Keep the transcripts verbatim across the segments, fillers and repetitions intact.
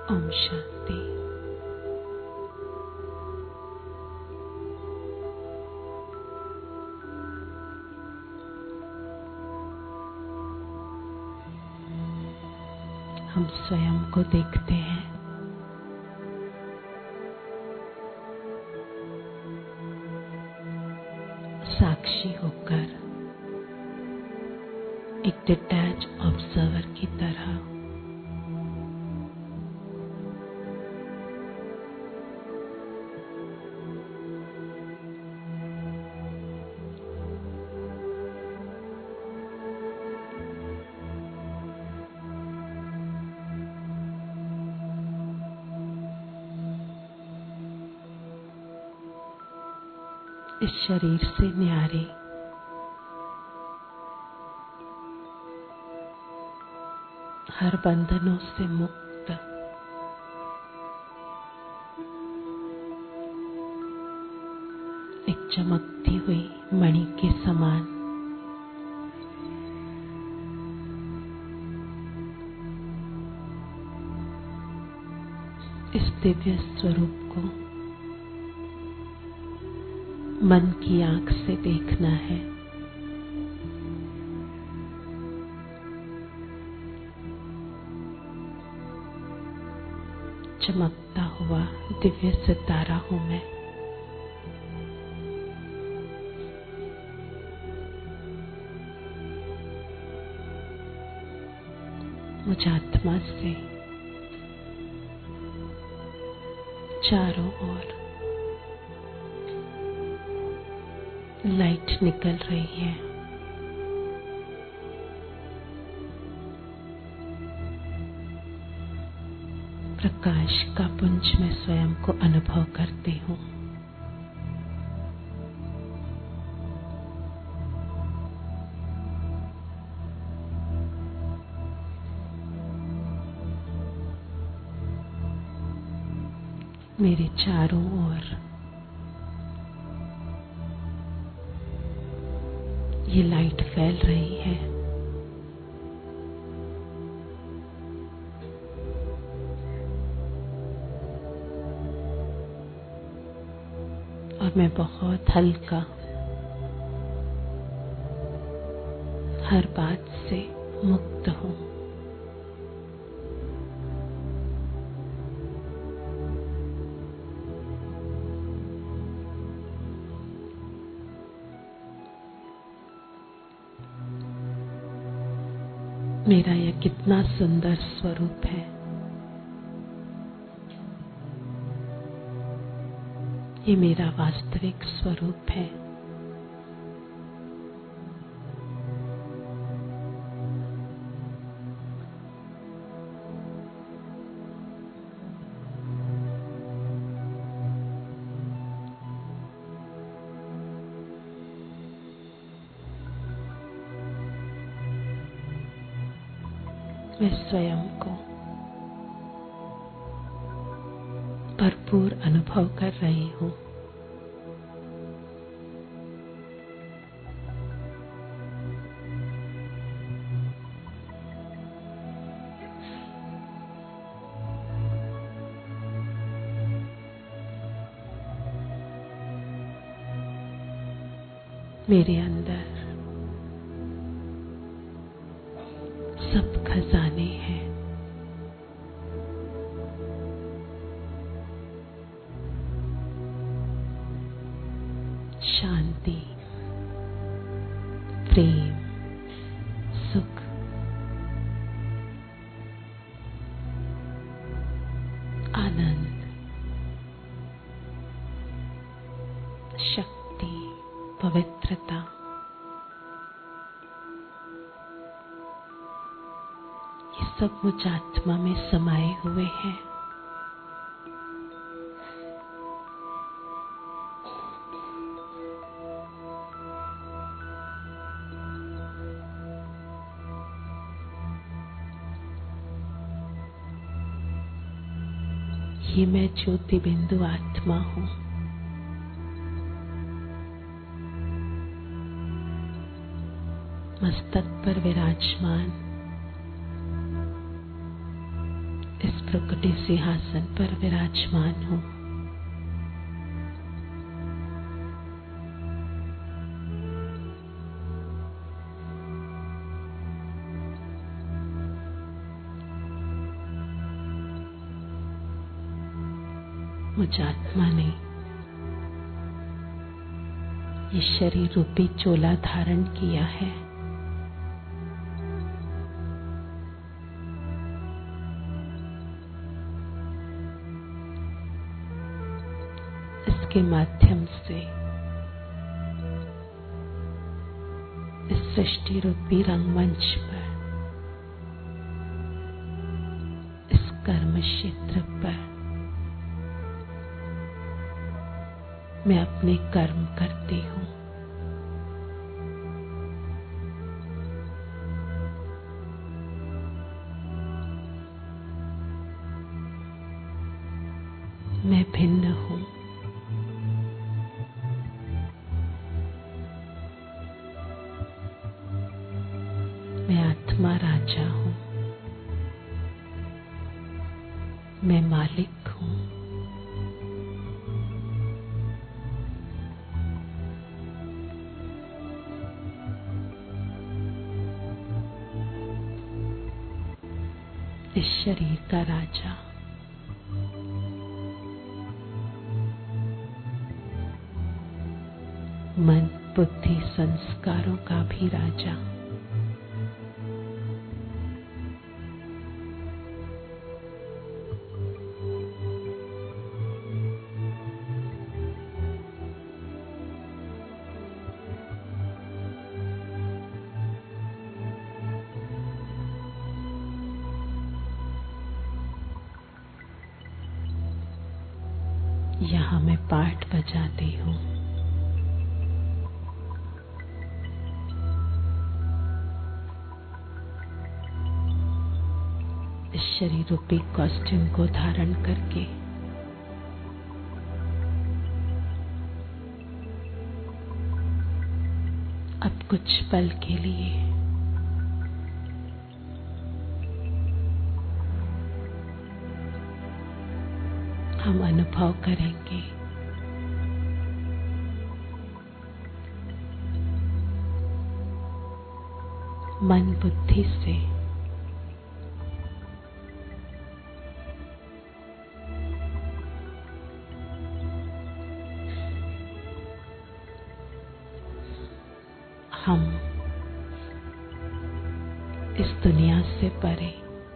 ओम शांति। हम स्वयं को देखते हैं। साक्षी होकर, एक डिटैच ऑब्जर्वर की तरह। इस शरीर से न्यारे हर बंधनों से मुक्त एक चमकती हुई मणि के समान इस दिव्य स्वरूप को मन की आंख से देखना है। चमकता हुआ दिव्य सितारा हूं मैं। मुझ आत्मा से चारों ओर लाइट निकल रही है। प्रकाश का पुंज में स्वयं को अनुभव करती हूँ। मेरे चारों ओर ये लाइट फैल रही है। और मैं बहुत हल्का, हर बात से मुक्त हूँ। मेरा यह कितना सुंदर स्वरूप है। ये मेरा वास्तविक स्वरूप है। मैं स्वयं को भरपूर अनुभव कर रही हूँ। मेरे अंदर सब खजाने हैं। शांति, प्रेम, सुख, आनंद, शक्ति, पवित्रता, ये सब मुझ आत्मा में समाये हुए हैं। ये मैं ज्योति बिंदु आत्मा हूँ। मस्तक पर विराजमान इस प्रकृति सिंहासन पर विराजमान हूँ। मुझ आत्मा ने ये शरीर रूपी चोला धारण किया है। इसके माध्यम से इस सृष्टि रूपी रंगमंच पर, इस कर्म क्षेत्र पर मैं अपने कर्म करती हूँ। मैं भिन्न हूँ। मैं आत्मा राजा हूँ। मैं मालिक हूँ। इस शरीर का राजा। मन, बुद्धि, संस्कारों का भी राजा। यहाँ मैं पाठ बजाती हूँ। इस शरीर रूपी कॉस्ट्यूम को धारण करके अब कुछ पल के लिए हम अनुभव करेंगे मन बुद्धि से हम इस दुनिया से परे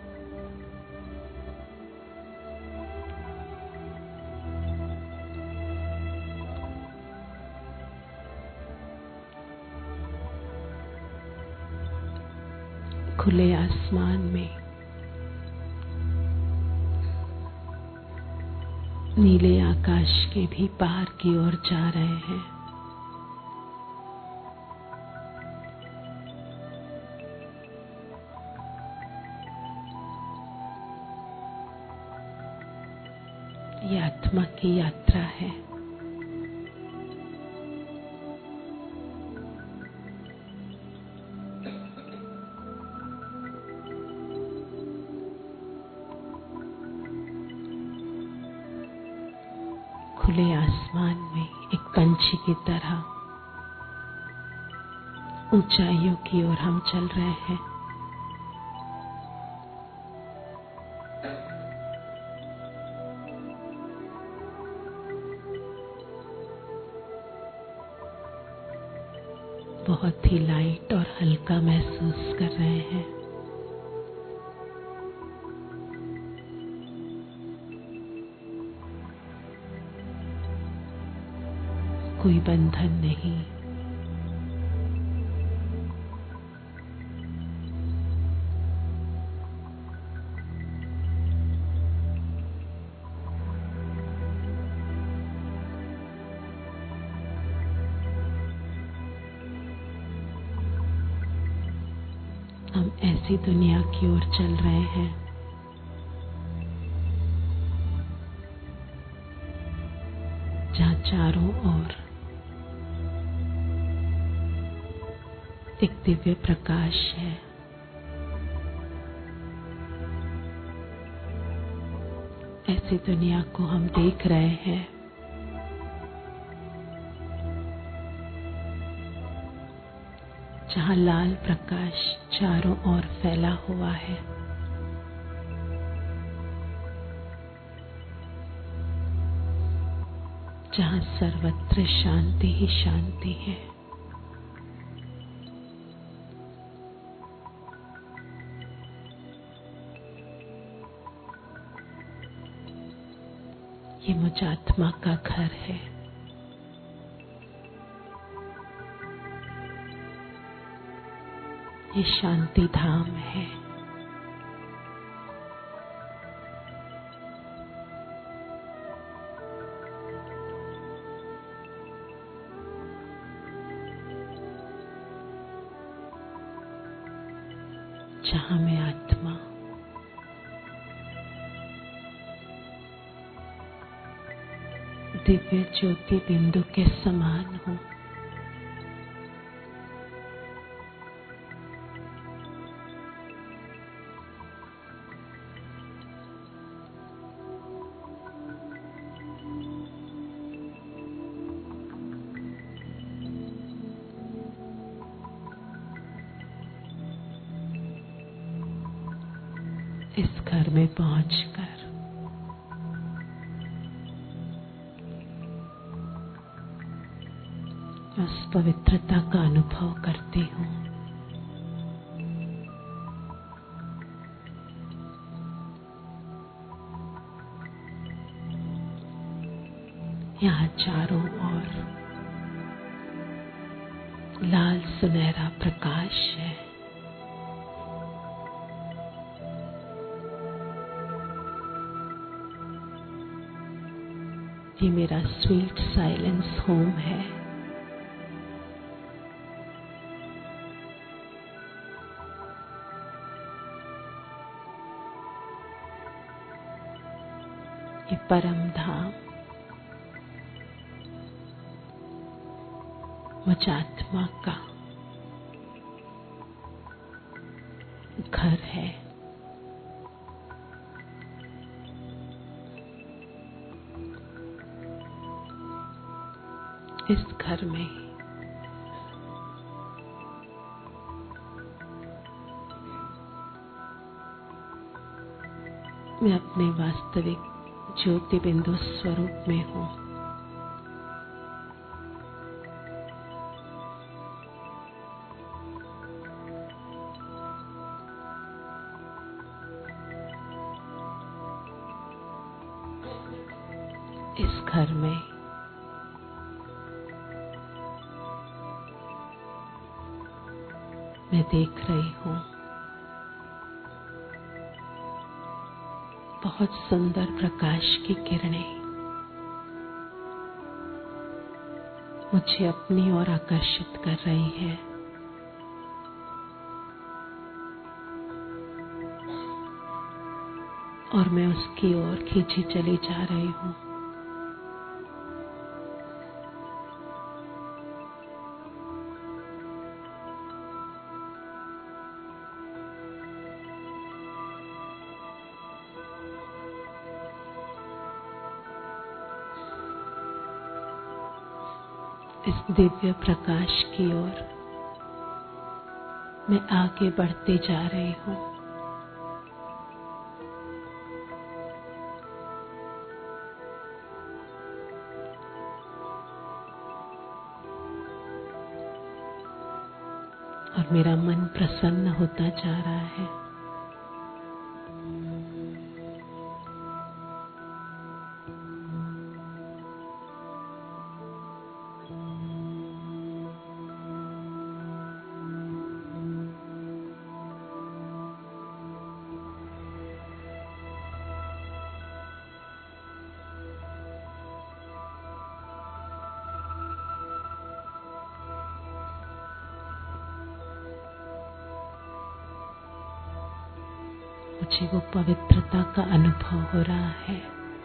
खुले आसमान में नीले आकाश के भी पार की ओर जा रहे हैं। ये आत्मा की यात्रा है। खुले आसमान में एक पंछी की तरह ऊंचाइयों की ओर हम चल रहे हैं। बहुत ही लाइट और हल्का महसूस कर रहे हैं। कोई बंधन नहीं। हम ऐसी दुनिया की ओर चल रहे हैं जहाँ चारों ओर एक दिव्य प्रकाश है। ऐसी दुनिया को हम देख रहे हैं जहां लाल प्रकाश चारों ओर फैला हुआ है, जहां सर्वत्र शांति ही शांति है। ये मुझ आत्मा का घर है। ये शांति धाम है। जहां मैं आत्मा दिव्य ज्योति बिंदु के समान हूं। इस घर में पहुंचकर उस पवित्रता का अनुभव करती हूँ। यहाँ चारों ओर लाल सुनहरा प्रकाश है। ये मेरा स्वीट साइलेंस होम है। ये परम धाम मुझ आत्मा का घर है। इस घर में मैं अपने वास्तविक ज्योति बिंदु स्वरूप में हूँ। इस घर में मैं देख रही हूँ बहुत सुंदर प्रकाश की किरणें मुझे अपनी ओर आकर्षित कर रही हैं। और मैं उसकी ओर खींची चली जा रही हूँ। इस दिव्य प्रकाश की ओर मैं आगे बढ़ते जा रही हूँ। और मेरा मन प्रसन्न होता जा रहा है। मुझे वो पवित्रता का अनुभव हो रहा है।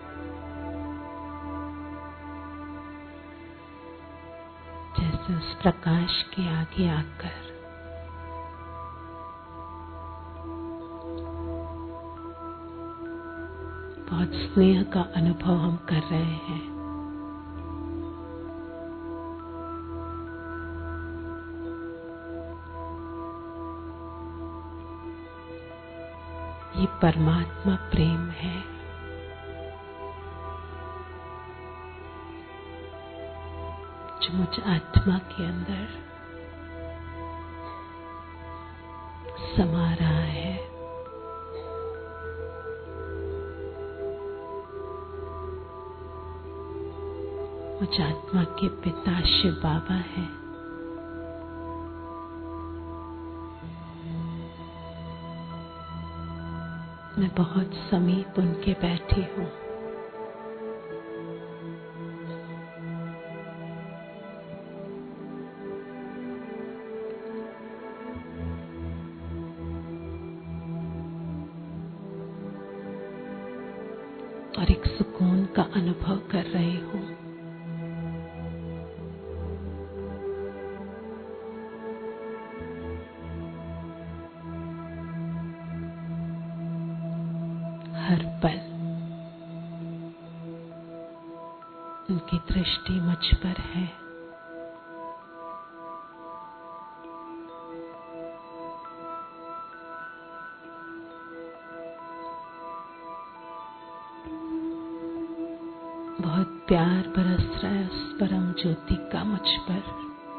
जैसे उस प्रकाश के आगे आकर बहुत बहुत स्नेह का अनुभव हम कर रहे हैं। ये परमात्मा प्रेम है। जो मुझ आत्मा के अंदर समा रहा है। मुझ आत्मा के पिता शिव बाबा है। मैं बहुत समीप उनके बैठी हूँ। और एक सुकून का अनुभव कर रही हूँ। हर पल उनकी दृष्टि मुझ पर है। बहुत प्यार बरस रहा है उस परम ज्योति का मुझ पर।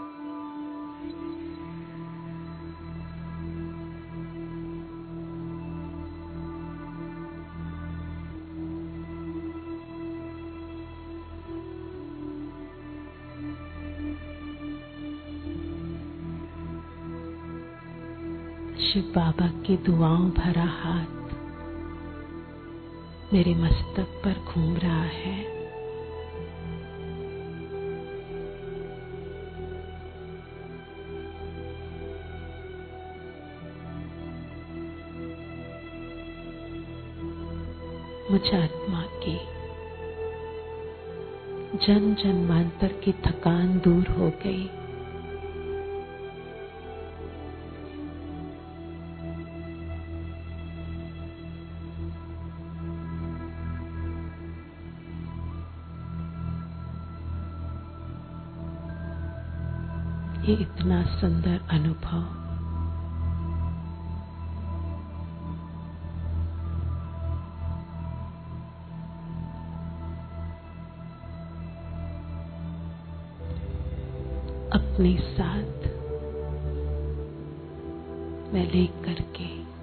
शिव बाबा की दुआओं भरा हाथ मेरे मस्तक पर घूम रहा है। मुझ आत्मा की जन जन्मांतर की थकान दूर हो गई। ये इतना सुंदर अनुभव अपने साथ मैं ले करके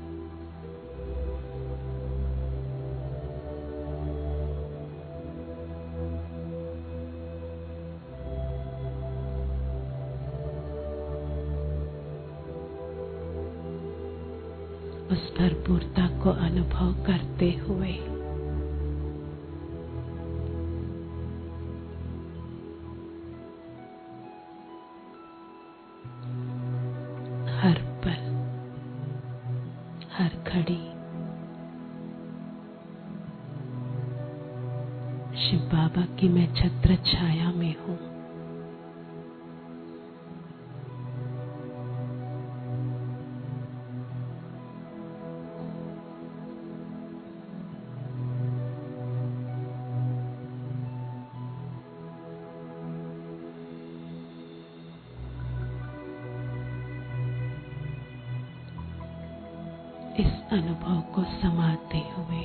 उस भरपूरता को अनुभव करते हुए हर पल हर घड़ी शिव बाबा की मैं छत्र छाया में हूँ। इस अनुभव को समाते हुए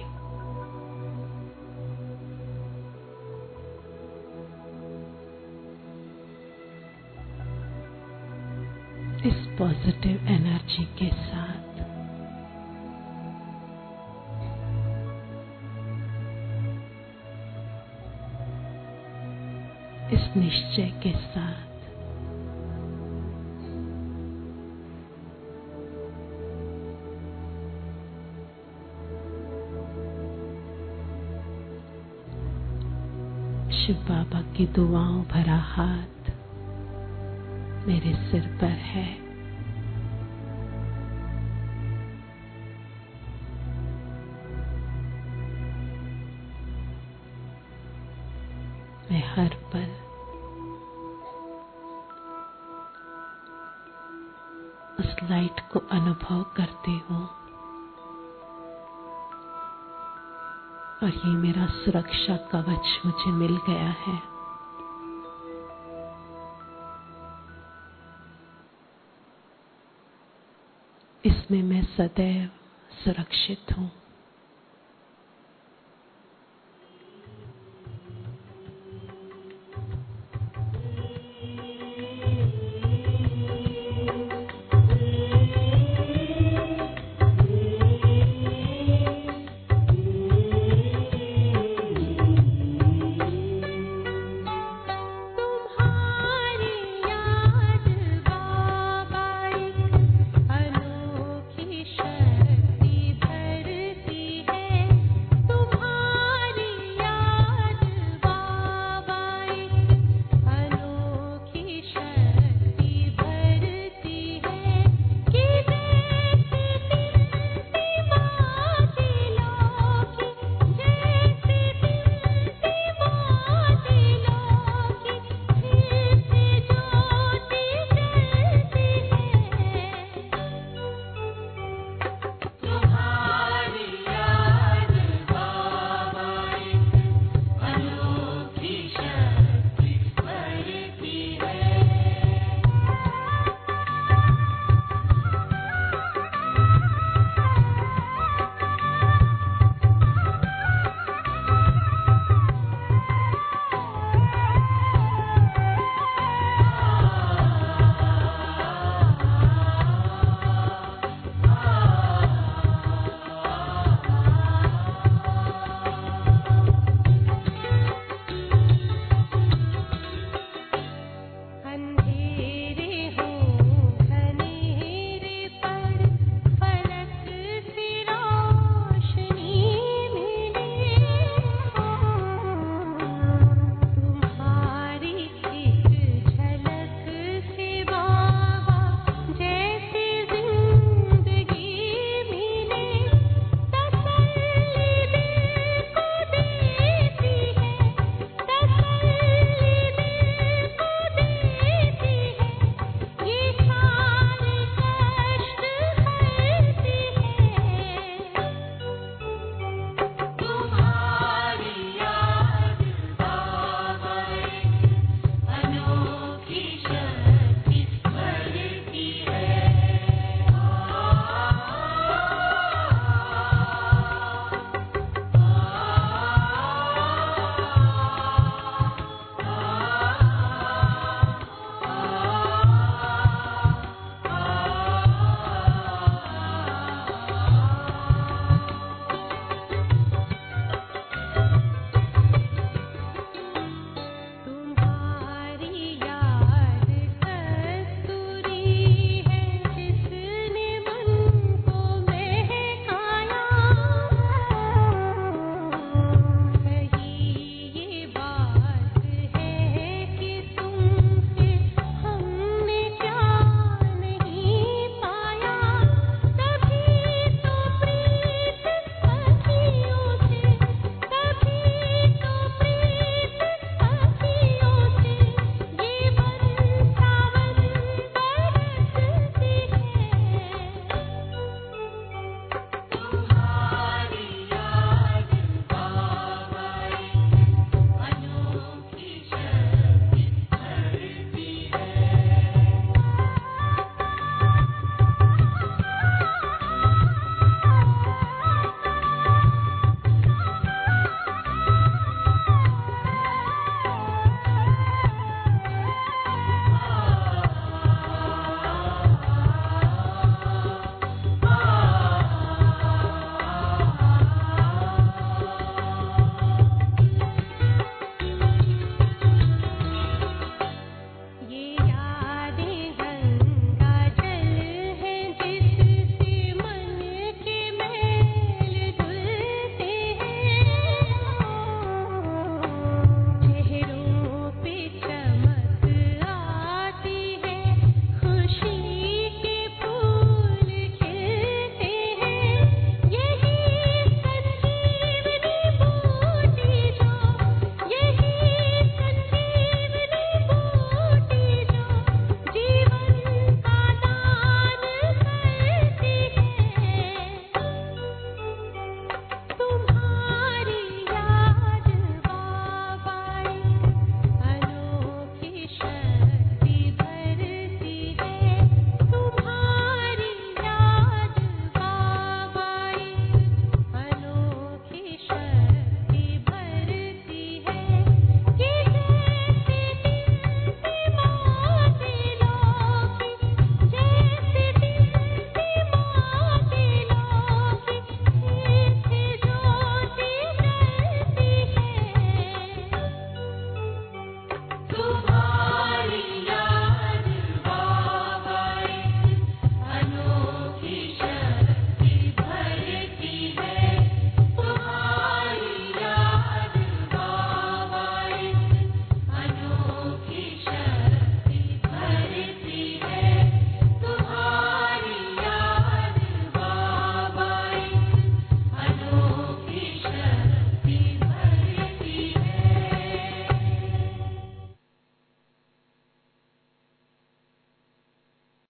इस पॉजिटिव एनर्जी के साथ इस निश्चय के साथ शिव बाबा की दुआओं भरा हाथ मेरे सिर पर है। मैं हर पल उस लाइट को अनुभव करती हूँ। और ये मेरा सुरक्षा कवच मुझे मिल गया है। इसमें मैं सदैव सुरक्षित हूँ।